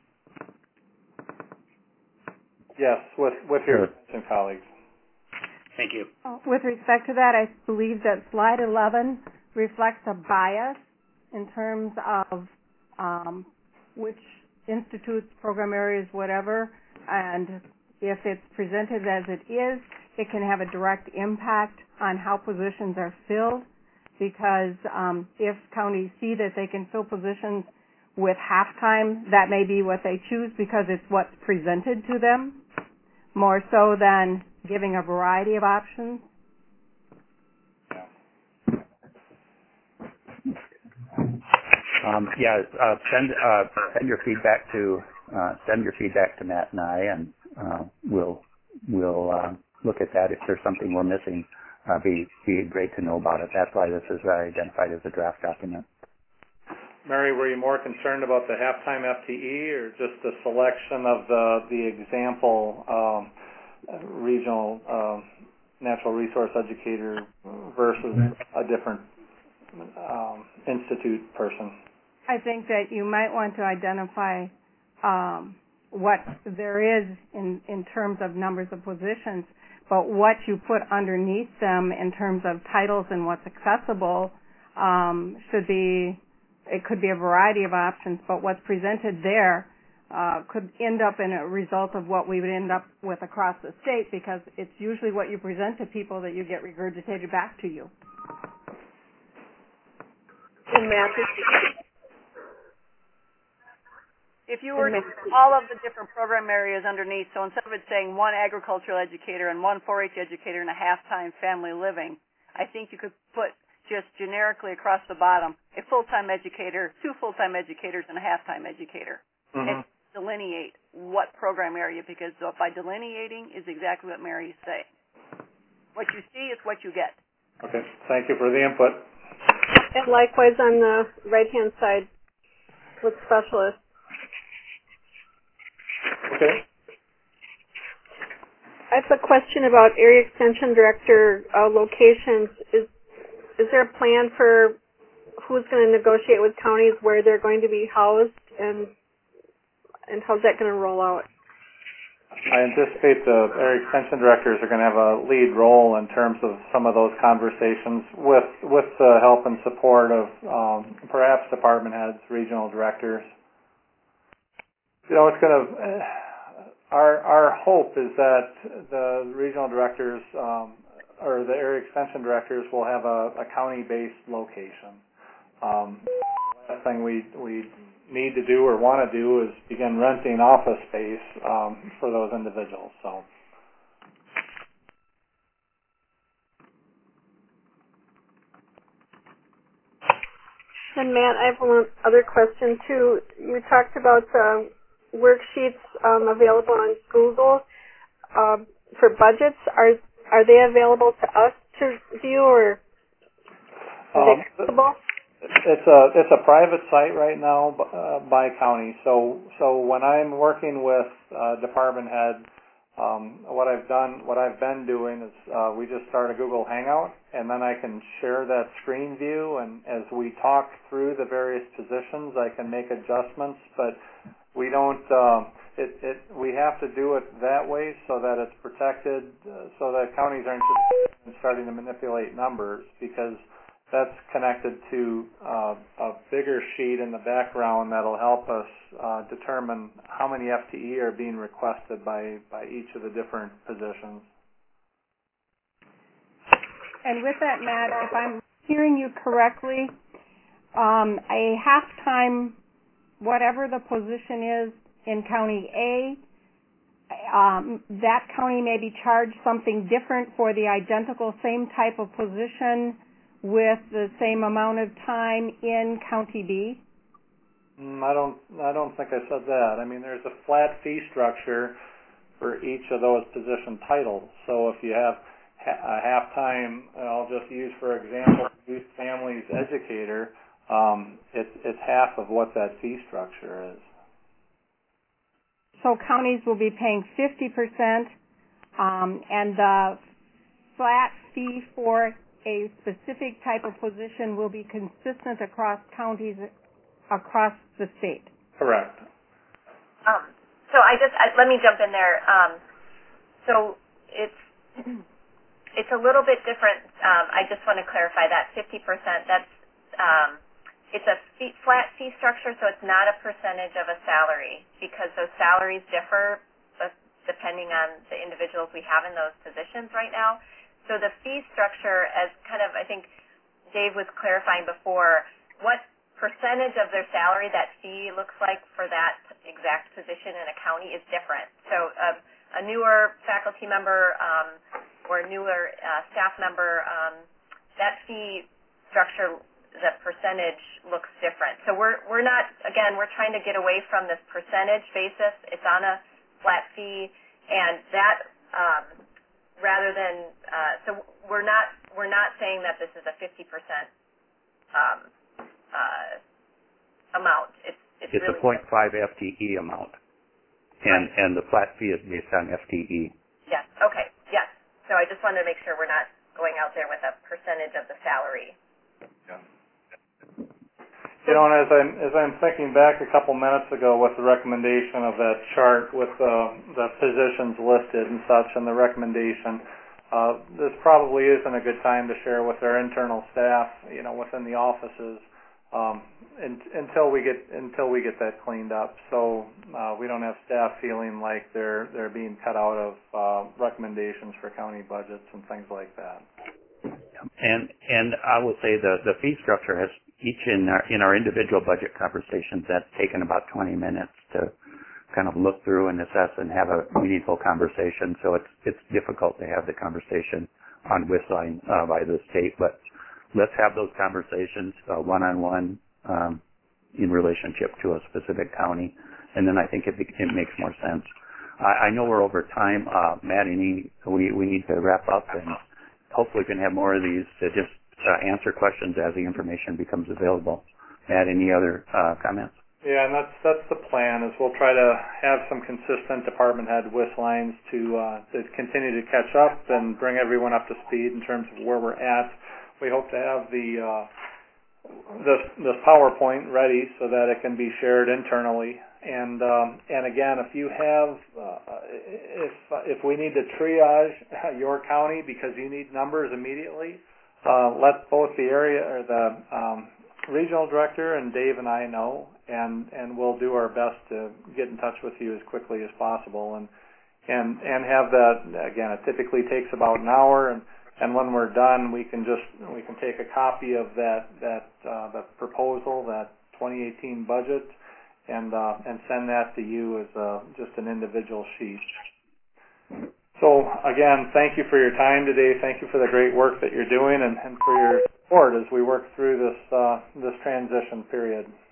Yes, with your extension colleagues. Thank you. With respect to that, I believe that slide 11 reflects a bias in terms of which institutes, program areas, whatever, and if it's presented as it is, it can have a direct impact on how positions are filled, because if counties see that they can fill positions with half-time, that may be what they choose because it's what's presented to them, more so than giving a variety of options? Send your feedback to Matt and I, and we'll look at that. If there's something we're missing, be great to know about it. That's why this is identified as a draft document. Mary, were you more concerned about the halftime FTE or just the selection of the example regional natural resource educator versus a different institute person? I think that you might want to identify what there is in terms of numbers of positions, but what you put underneath them in terms of titles and what's accessible it could be a variety of options, but what's presented there could end up in a result of what we would end up with across the state, because it's usually what you present to people that you get regurgitated back to you. And Matt, if you were to all of the different program areas underneath, so instead of it saying one agricultural educator and one 4-H educator and a half-time family living, I think you could put just generically across the bottom a full-time educator, 2 full-time educators, and a half-time educator. And delineate what program area, because by delineating is exactly what Mary's saying. What you see is what you get. Okay, thank you for the input. And likewise on the right-hand side with specialists. Okay. I have a question about area extension director locations. Is there a plan for who's going to negotiate with counties where they're going to be housed, and how's that going to roll out? I anticipate the area extension directors are going to have a lead role in terms of some of those conversations with the help and support of perhaps department heads, regional directors. It's going to. Our hope is that the regional directors or the area extension directors will have a county-based location. The last thing we need to do or want to do is begin renting office space for those individuals. So. And Matt, I have one other question too. You talked about the worksheets available on Google for budgets. Are they available to us to view, or are they accessible? It's a private site right now by county. So when I'm working with department head, what I've been doing is we just start a Google Hangout, and then I can share that screen view. And as we talk through the various positions, I can make adjustments. But we don't. We have to do it that way so that it's protected, so that counties aren't just starting to manipulate numbers, because that's connected to a bigger sheet in the background that'll help us determine how many FTE are being requested by each of the different positions. And with that, Matt, if I'm hearing you correctly, a half-time, whatever the position is in County A, that county may be charged something different for the identical same type of position with the same amount of time in County B? I don't think I said that. I mean, there's a flat fee structure for each of those position titles. So if you have a half-time, I'll just use for example, youth families educator, it's half of what that fee structure is. So counties will be paying 50%, and the flat fee for a specific type of position will be consistent across counties across the state. Correct. So let me jump in there. So it's a little bit different. I just want to clarify that 50%. That's it's a flat fee structure, so it's not a percentage of a salary, because those salaries differ depending on the individuals we have in those positions right now. So the fee structure, as kind of I think Dave was clarifying before, what percentage of their salary that fee looks like for that exact position in a county is different. So a newer faculty member or a newer staff member, that fee structure, the percentage looks different. So we're not, again, we're trying to get away from this percentage basis. It's on a flat fee, and that rather than so we're not saying that this is a 50% amount. It's really a 0.5 FTE amount, and the flat fee is based on FTE. Yes. Okay. Yes. So I just wanted to make sure we're not going out there with a percentage of the salary. Yeah. You know, and as I'm thinking back a couple minutes ago with the recommendation of that chart with the positions listed and such, and the recommendation, this probably isn't a good time to share with our internal staff, you know, within the offices, until we get that cleaned up. So we don't have staff feeling like they're being cut out of recommendations for county budgets and things like that. And I will say the fee structure has each in our individual budget conversations, that's taken about 20 minutes to kind of look through and assess and have a meaningful conversation. So it's difficult to have the conversation on WISline by the state, but let's have those conversations one-on-one in relationship to a specific county, and then I think it makes more sense. I know we're over time, Matt, we need to wrap up, and hopefully we can have more of these to just answer questions as the information becomes available. Matt, any other comments? Yeah, and that's the plan. Is we'll try to have some consistent department head WISlines to continue to catch up and bring everyone up to speed in terms of where we're at. We hope to have this PowerPoint ready so that it can be shared internally. And again, if you have if we need to triage your county because you need numbers immediately, let both the area or the regional director and Dave and I know, and we'll do our best to get in touch with you as quickly as possible and have that. Again, it typically takes about an hour, and when we're done, we can take a copy of that proposal, that 2018 budget, and send that to you as just an individual sheet. So again, thank you for your time today. Thank you for the great work that you're doing, and for your support as we work through this transition period.